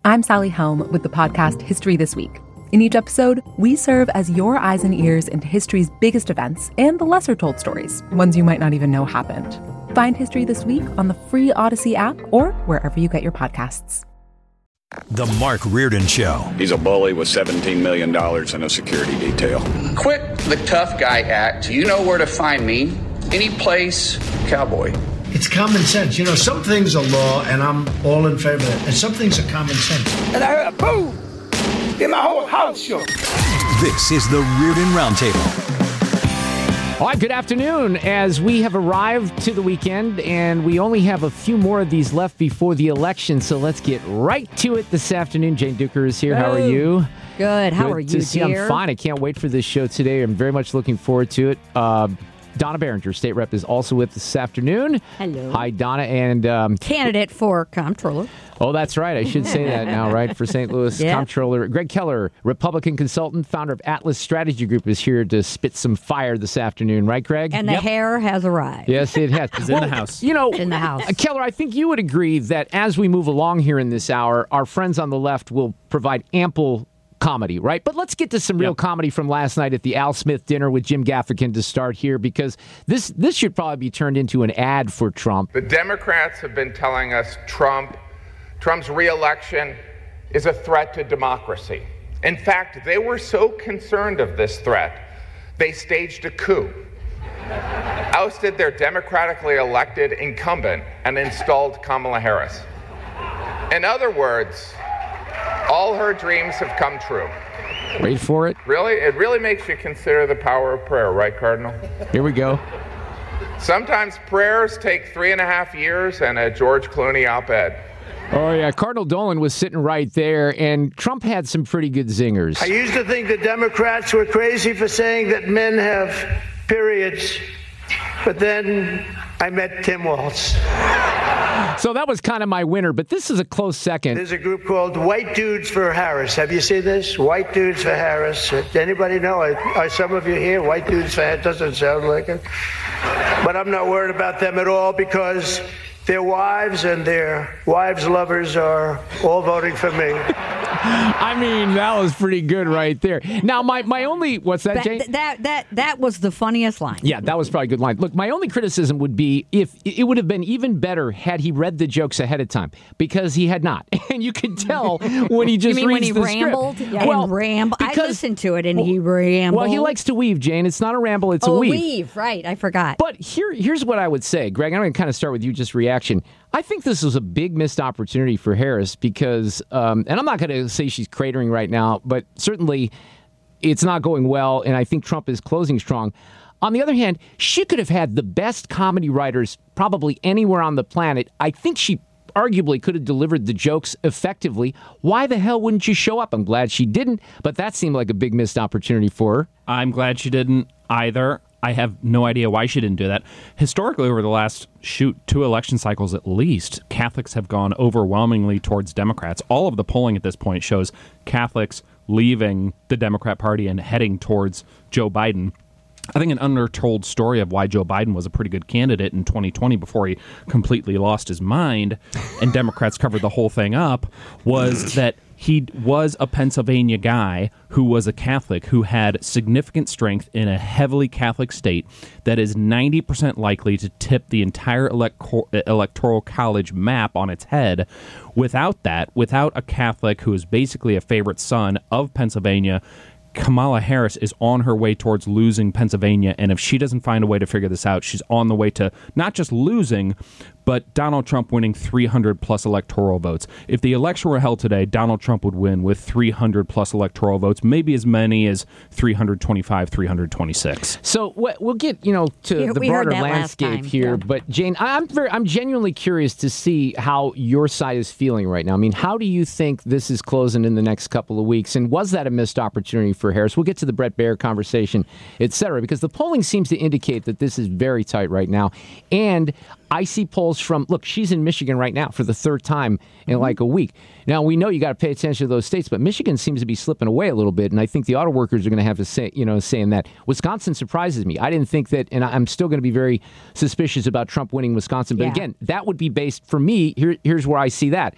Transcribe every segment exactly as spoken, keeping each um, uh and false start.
I'm Sally Helm with the podcast History This Week. In each episode, we serve as your eyes and ears into history's biggest events and the lesser-told stories, ones you might not even know happened. Find History This Week on the free Odyssey app or wherever you get your podcasts. The Mark Reardon Show. He's a bully with seventeen million dollars in a security detail. Quit the tough guy act. You know where to find me. Any place, cowboy. It's common sense. You know, some things are law, and I'm all in favor of it. And some things are common sense. And I heard, boom, in my whole house shook. This is the Reardon Roundtable. All right, good afternoon. As we have arrived to the weekend, and we only have a few more of these left before the election, so let's get right to it this afternoon. Jane Duker is here. How are you? Good. How good are you, to see. dear? I'm fine. I can't wait for this show today. I'm very much looking forward to it. Uh, Donna Behringer, state rep, is also with us this afternoon. Hello. Hi, Donna. And um, candidate for comptroller. Oh, that's right. I should say that now, right? For Saint Louis yeah. Comptroller. Greg Keller, Republican consultant, founder of Atlas Strategy Group, is here to spit some fire this afternoon. Right, Greg? And the yep. hair has arrived. Yes, it has. It's well, in the house. You know, in the house. Uh, Keller, I think you would agree that as we move along here in this hour, our friends on the left will provide ample comedy, right? But let's get to some real yep. comedy from last night at the Al Smith dinner with Jim Gaffigan to start here, because this this should probably be turned into an ad for Trump. The Democrats have been telling us Trump, Trump's re-election is a threat to democracy. In fact, they were so concerned of this threat, they staged a coup, ousted their democratically elected incumbent, and installed Kamala Harris. In other words, all her dreams have come true. Wait for it. Really? It really makes you consider the power of prayer, right, Cardinal? Here we go. Sometimes prayers take three and a half years and a George Clooney op-ed. Oh, yeah. Cardinal Dolan was sitting right there, and Trump had some pretty good zingers. I used to think the Democrats were crazy for saying that men have periods, but then I met Tim Walz. So that was kind of my winner, but this is a close second. There's a group called White Dudes for Harris. Have you seen this? White Dudes for Harris. Anybody know? Are some of you here? White Dudes for Harris? Doesn't sound like it. But I'm not worried about them at all, because their wives and their wives' lovers are all voting for me. I mean, that was pretty good right there. Now, my, my only... What's that, that, Jane? That, that, that was the funniest line. Yeah, that was probably a good line. Look, my only criticism would be if it would have been even better had he read the jokes ahead of time, because he had not. And you could tell when he just you mean reads when he the rambled? script. Yeah, well, and ramble. because, I listened to it, and well, he rambled. Well, he likes to weave, Jane. It's not a ramble, it's oh, a weave. weave, right. I forgot. But here, here's what I would say, Greg. I'm going to kind of start with you, just reaction. I think this was a big missed opportunity for Harris because, um, and I'm not going to say she's cratering right now, but certainly it's not going well, and I think Trump is closing strong. On the other hand, she could have had the best comedy writers probably anywhere on the planet. I think she arguably could have delivered the jokes effectively. Why the hell wouldn't you show up? I'm glad she didn't, but that seemed like a big missed opportunity for her. I'm glad she didn't either. I have no idea why she didn't do that. Historically, over the last, shoot, two election cycles at least, Catholics have gone overwhelmingly towards Democrats. All of the polling at this point shows Catholics leaving the Democrat Party and heading towards Joe Biden. I think an undertold story of why Joe Biden was a pretty good candidate in twenty twenty before he completely lost his mind and Democrats covered the whole thing up was that he was a Pennsylvania guy who was a Catholic who had significant strength in a heavily Catholic state that is ninety percent likely to tip the entire elect- electoral college map on its head. Without that, without a Catholic who is basically a favorite son of Pennsylvania, Kamala Harris is on her way towards losing Pennsylvania, and if she doesn't find a way to figure this out, she's on the way to not just losing, but Donald Trump winning three hundred plus electoral votes. If the election were held today, Donald Trump would win with three hundred plus electoral votes, maybe as many as three hundred twenty-five, three hundred twenty-six. So we'll get, you know, to we, the we broader heard that landscape last time. here. Yeah. But Jane, I'm very, I'm genuinely curious to see how your side is feeling right now. I mean, how do you think this is closing in the next couple of weeks? And was that a missed opportunity for Harris? We'll get to the Bret Baier conversation, et cetera, because the polling seems to indicate that this is very tight right now. And I see polls from, look, she's in Michigan right now for the third time in mm-hmm. like a week. Now, we know you got to pay attention to those states, but Michigan seems to be slipping away a little bit, and I think the auto workers are going to have to say, you know, saying that. Wisconsin surprises me. I didn't think that, and I'm still going to be very suspicious about Trump winning Wisconsin. But yeah. again, that would be based, for me, here, here's where I see that.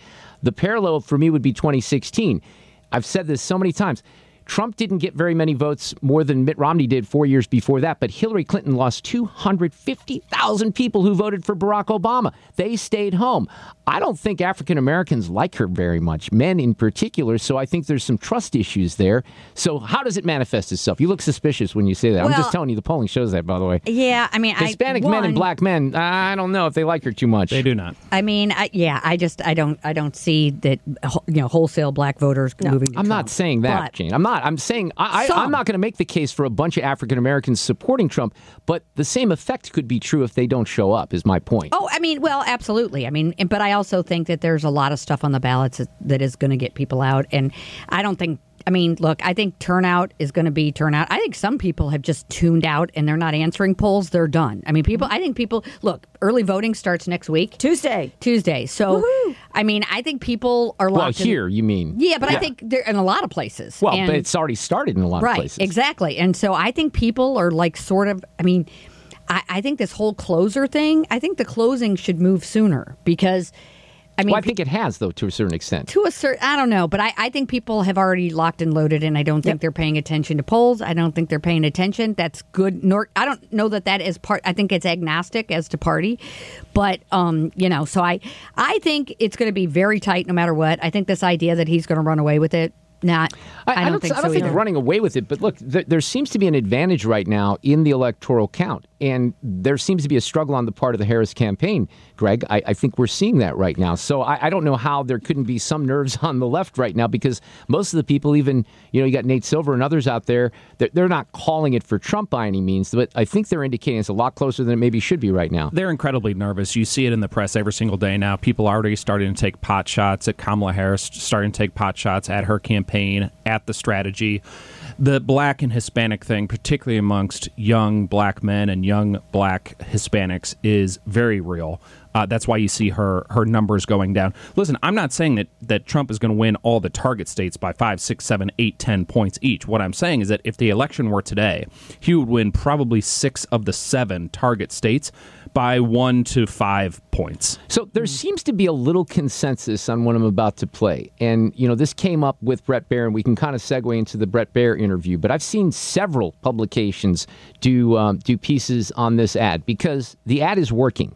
The parallel for me would be twenty sixteen. I've said this so many times. Trump didn't get very many votes, more than Mitt Romney did four years before that, but Hillary Clinton lost two hundred fifty thousand people who voted for Barack Obama. They stayed home. I don't think African Americans like her very much, men in particular, so I think there's some trust issues there. So how does it manifest itself? You look suspicious when you say that. Well, I'm just telling you, the polling shows that, by the way. Yeah, I mean, Hispanic I, men one, and black men, I don't know if they like her too much. They do not. I mean, I, yeah, I just, I don't, I don't see that, you know, wholesale black voters no, moving to I'm Trump. not saying that, but Jane. I'm not. I'm saying I, I, I'm not going to make the case for a bunch of African Americans supporting Trump, but the same effect could be true if they don't show up, is my point. Oh, I mean, well, absolutely. I mean, but I also think that there's a lot of stuff on the ballots that, that is going to get people out. And I don't think, I mean, look, I think turnout is going to be turnout. I think some people have just tuned out and they're not answering polls. They're done. I mean, people, I think people, look, early voting starts next week. Tuesday. Tuesday. So, Woo-hoo. I mean, I think people are Well, locked here, in, you mean. Yeah, but yeah. I think they're in a lot of places. Well, and, but it's already started in a lot right, of places. Exactly. And so I think people are like sort of, I mean, I, I think this whole closer thing, I think the closing should move sooner because, I mean, well, I think it has, though, to a certain extent. To a certain, I don't know, but I, I think people have already locked and loaded, and I don't think yep. they're paying attention to polls. I don't think they're paying attention. That's good. Nor I don't know that that is part. I think it's agnostic as to party, but um, you know, so I, I think it's going to be very tight no matter what. I think this idea that he's going to run away with it. Not, I, I, don't, I don't think I don't so think either. running away with it, but look, th- there seems to be an advantage right now in the electoral count, and there seems to be a struggle on the part of the Harris campaign, Greg. I, I think we're seeing that right now. So I, I don't know how there couldn't be some nerves on the left right now, because most of the people, even, you know, you got Nate Silver and others out there, they're, they're not calling it for Trump by any means, but I think they're indicating it's a lot closer than it maybe should be right now. They're incredibly nervous. You see it in the press every single day now. People are already starting to take pot shots at Kamala Harris, starting to take pot shots at her campaign, at the strategy. The black and Hispanic thing, particularly amongst young black men and young black Hispanics, is very real. Uh, that's why you see her her numbers going down. Listen, I'm not saying that, that Trump is going to win all the target states by five, six, seven, eight, ten points each. What I'm saying is that if the election were today, he would win probably six of the seven target states by one to five points. So there seems to be a little consensus on what I'm about to play. And, you know, this came up with Bret Baier, and we can kind of segue into the Bret Baier interview. But I've seen several publications do um, do pieces on this ad because the ad is working.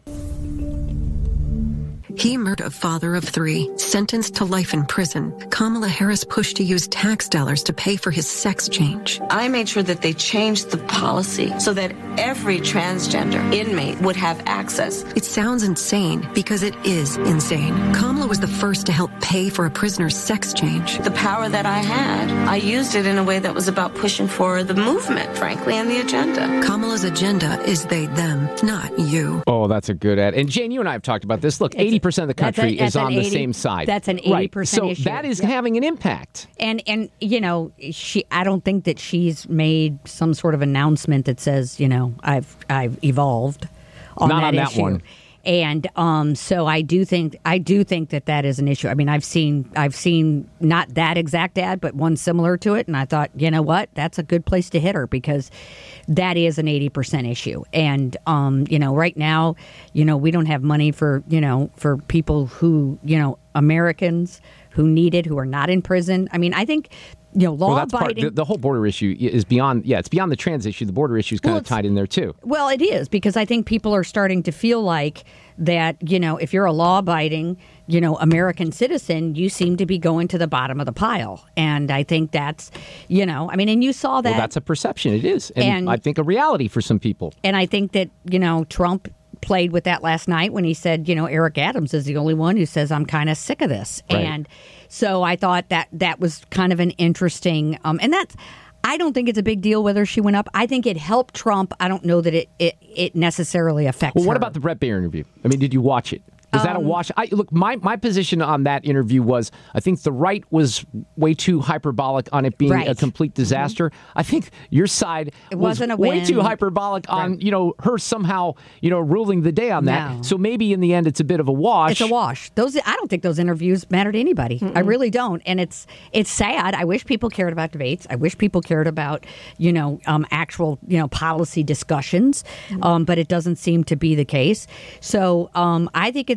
He murdered a father of three, sentenced to life in prison. Kamala Harris pushed to use tax dollars to pay for his sex change. I made sure that they changed the policy so that every transgender inmate would have access. It sounds insane because it is insane. Kamala was the first to help pay for a prisoner's sex change. The power that I had, I used it in a way that was about pushing for the movement, frankly, and the agenda. Kamala's agenda is they, them, not you. Oh, that's a good ad. And Jane, you and I have talked about this. Look, eighty percent of the country a, is on eighty, the same side. That's an eighty percent right. issue. So that is yep. having an impact. And, and you know, she. I don't think that she's made some sort of announcement that says, you know, I've I've evolved on Not that on that issue. one. And um, so I do think I do think that that is an issue. I mean, I've seen I've seen not that exact ad, but one similar to it, and I thought, you know what, that's a good place to hit her because that is an eighty percent issue. And um, you know, right now, you know, we don't have money for you know for people who you know Americans who need it, who are not in prison. I mean, I think. You know, law well, that's abiding. Part, the, the whole border issue is beyond. Yeah, it's beyond the trans issue. The border issue is kind well, of tied in there too. Well, it is because I think people are starting to feel like that. You know, if you're a law-abiding, you know, American citizen, you seem to be going to the bottom of the pile, and I think that's, you know, I mean, and you saw that. Well, that's a perception. It is, and, and I think a reality for some people. And I think that you know, Trump played with that last night when he said, you know, Eric Adams is the only one who says I'm kind of sick of this, right. and. So I thought that that was kind of an interesting, um, and that's, I don't think it's a big deal whether she went up. I think it helped Trump. I don't know that it, it, it necessarily affects Well, what her. about the Bret Baier interview? I mean, did you watch it? Was that a wash? I, look, my, my position on that interview was I think the right was way too hyperbolic on it being right. a complete disaster. Mm-hmm. I think your side it was wasn't a way win. too hyperbolic on, right. you know, her somehow, you know, ruling the day on that. No. So maybe in the end it's a bit of a wash. It's a wash. Those I don't think those interviews matter to anybody. Mm-mm. I really don't. And it's it's sad. I wish people cared about debates. I wish people cared about, you know, um, actual, you know, policy discussions. Mm-hmm. Um, but it doesn't seem to be the case. So um, I think it's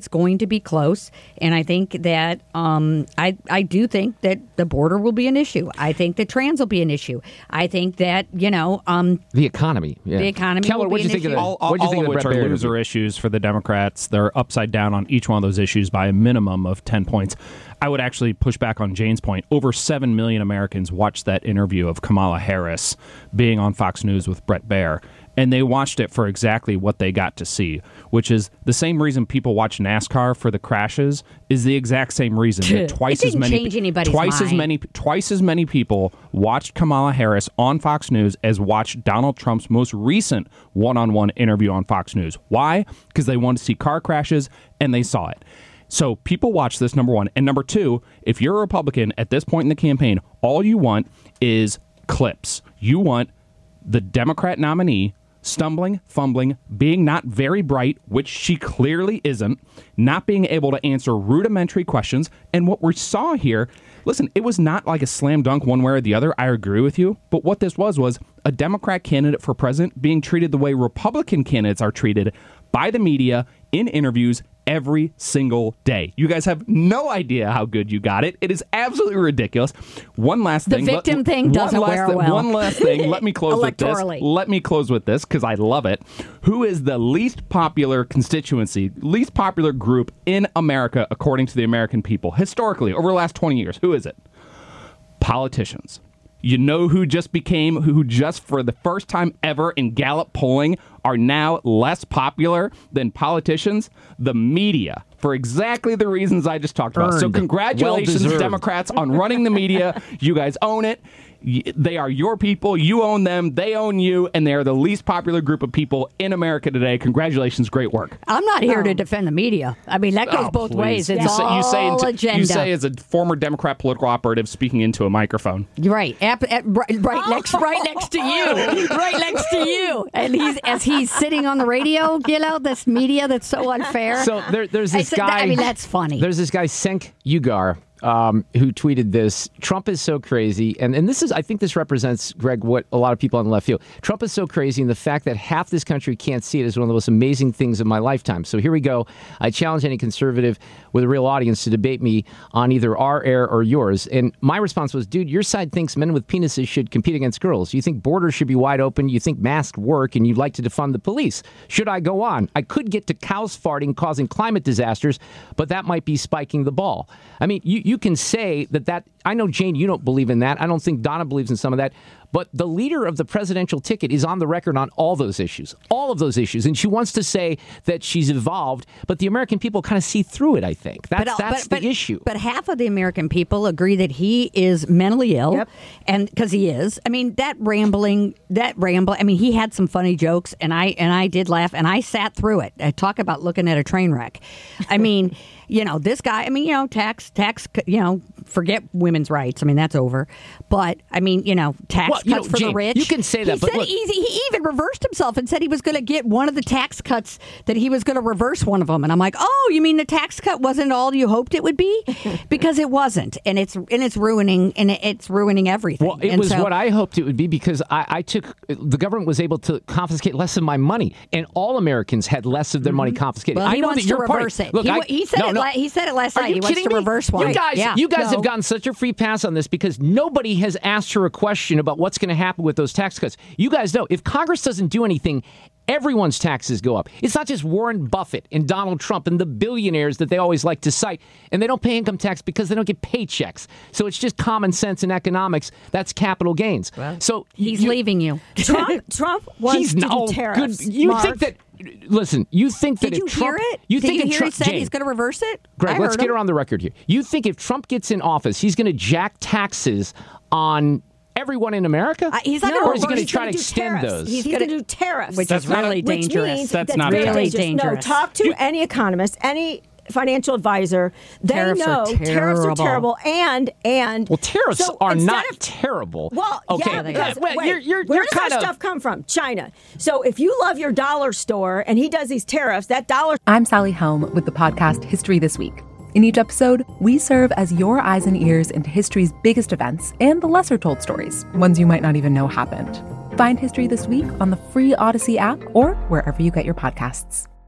it's going to be close, and I think that um, I I do think that the border will be an issue. I think that trans will be an issue. I think that you know um, the economy, yeah. the economy. Keller, what do you think issue. of the, all, all, what'd you all think of of which the Brett are Baer loser interview? issues for the Democrats. They're upside down on each one of those issues by a minimum of ten points. I would actually push back on Jane's point. Over seven million Americans watched that interview of Kamala Harris being on Fox News with Brett Baer. And they watched it for exactly what they got to see, which is the same reason people watch NASCAR for the crashes is the exact same reason that twice it as didn't many change anybody's twice as mind. many twice as many people watched Kamala Harris on Fox News as watched Donald Trump's most recent one-on-one interview on Fox News. Why? Because they wanted to see car crashes and they saw it. So people watch this, number one. And number two, if you're a Republican at this point in the campaign, all you want is clips. You want the Democrat nominee stumbling, fumbling, being not very bright, which she clearly isn't, not being able to answer rudimentary questions. And what we saw here, listen, it was not like a slam dunk one way or the other. I agree with you. But what this was was a Democrat candidate for president being treated the way Republican candidates are treated by the media in interviews every single day. You guys have no idea how good you got it. It is absolutely ridiculous. One last The thing. victim let, thing doesn't one last wear thing, well. One last thing. Let me close with this. Electorally. Let me close with this because I love it. Who is the least popular constituency, least popular group in America according to the American people historically over the last twenty years? Who is it? Politicians. You know who just became, who just for the first time ever in Gallup polling are now less popular than politicians? The media, for exactly the reasons I just talked about. Earned. So congratulations, Well-deserved. Democrats, on running the media. You guys own it. Y- They are your people. You own them. They own you. And they are the least popular group of people in America today. Congratulations. Great work. I'm not here to defend the media. I mean, that goes Oh, both please. ways. It's you say, all you say into- agenda. You say as a former Democrat political operative speaking into a microphone. You're right, Ap- at, right, right next, right next to you, right next to you, and he's as he's sitting on the radio. You know, this media that's so unfair. So there, there's I this said guy. that- I mean, that's funny. There's this guy, Cenk Uygur, um, who tweeted this. Trump is so crazy. And, and this is, I think this represents, Greg, what a lot of people on the left feel. Trump is so crazy, and the fact that half this country can't see it is one of the most amazing things of my lifetime. So here we go. I challenge any conservative with a real audience to debate me on either our air or yours. And my response was, dude, your side thinks men with penises should compete against girls. You think borders should be wide open. You think masks work, and you'd like to defund the police. Should I go on? I could get to cows farting causing climate disasters, but that might be spiking the ball. I mean, you, you can say that that, I know, Jane, you don't believe in that. I don't think Donna believes in some of that. But the leader of the presidential ticket is on the record on all those issues, all of those issues. And she wants to say that she's evolved, but the American people kind of see through it, I think. That's, But, uh, that's but- the issue. But half of the American people agree that he is mentally ill, Yep. and because he is. I mean, that rambling, that ramble. I mean, he had some funny jokes, and I and I did laugh, and I sat through it. I talk about looking at a train wreck. I mean, you know, this guy. I mean, you know, tax, tax. You know, forget women's rights. I mean, that's over. But I mean, you know, tax Well, you cuts know, for Jane, the rich. you can say that, He but said look- easy. He even reversed himself and said he was going to get one of the tax cuts. That he was going to reverse one of them. And I'm like, oh, you mean the tax cut wasn't all you hoped it would be? Because it wasn't, and it's and it's ruining and it's ruining everything. Well, it And was so- what I hoped it would be because I, I took the government was able to confiscate less of my money, and all Americans had less of their money confiscated. Well, he I know wants that you're to reverse party. it. Look, He I, wa- he said no, it no. la- he said it last Are night. you He wants kidding to me? reverse one. You guys, Yeah. you guys No. have gotten such a free pass on this because nobody has asked her a question about what's going to happen with those tax cuts. You guys know if Congress doesn't do anything, everyone's taxes go up. It's not just Warren Buffett and Donald Trump and the billionaires that they always like to cite, and they don't pay income tax because they don't get paychecks. So it's just common sense and economics. That's capital gains. So He's you- leaving you. Trump, Trump wants He's to no do tariffs. good. You Mark. think that? Listen, you think that Did you if Trump, hear it? You Did think you if hear Trump, he said Jane, he's going to reverse it? Greg, I let's heard get him. her on the record here. You think if Trump gets in office, he's going to jack taxes on everyone in America? Uh, he's not No, gonna or is he reverse- going to he's try gonna to do extend tariffs. those? He's, He's going to gonna- do tariffs, which That's is not- really which dangerous. means That's that's not really really dangerous. dangerous. No, talk to any economist, any financial advisor. They Tariffs know are tariffs are terrible. terrible, and and well, tariffs so are instead not of- terrible. Well, okay, yeah, they because are. well, wait, you're, you're, where you're does kind our of stuff come from? China. So if you love your dollar store and he does these tariffs, that dollar. I'm Sally Helm with the podcast History This Week. In each episode, we serve as your eyes and ears into history's biggest events and the lesser told stories, ones you might not even know happened. Find History This Week on the free Odyssey app or wherever you get your podcasts.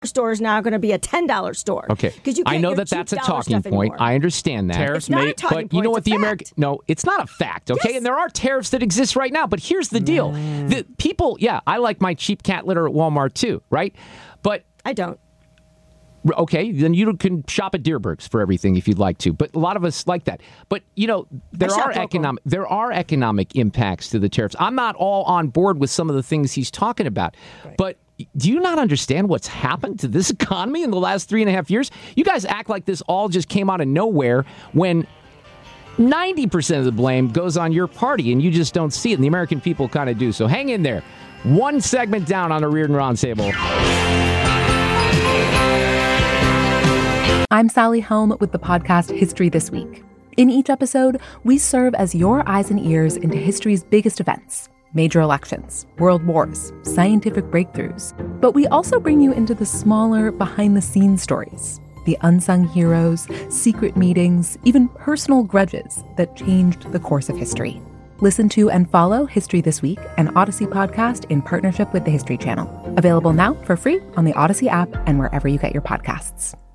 store is now going to be a ten dollar store. Okay. Because you I can't know get that cheap that's a dollar talking stuff point. anymore. I understand that. Tariffs It's not may, a talking but you know point, what it's the a American fact. no, it's not a fact, okay? Yes. And there are tariffs that exist right now, but here's the deal. Mm. The people, yeah, I like my cheap cat litter at Walmart too, right? But I don't. okay, then you can shop at Deerbergs for everything if you'd like to. But a lot of us like that. But, you know, there shop are local. economic there are economic impacts to the tariffs. I'm not all on board with some of the things he's talking about. Right. But do you not understand what's happened to this economy in the last three and a half years? You guys act like this all just came out of nowhere when ninety percent of the blame goes on your party and you just don't see it. And the American people kind of do. So hang in there. One segment down on the Reardon Roundtable. I'm Sally Helm with the podcast History This Week. In each episode, we serve as your eyes and ears into history's biggest events, major elections, world wars, scientific breakthroughs. But we also bring you into the smaller, behind-the-scenes stories, the unsung heroes, secret meetings, even personal grudges that changed the course of history. Listen to and follow History This Week, an Odyssey podcast in partnership with the History Channel. Available now for free on the Odyssey app and wherever you get your podcasts.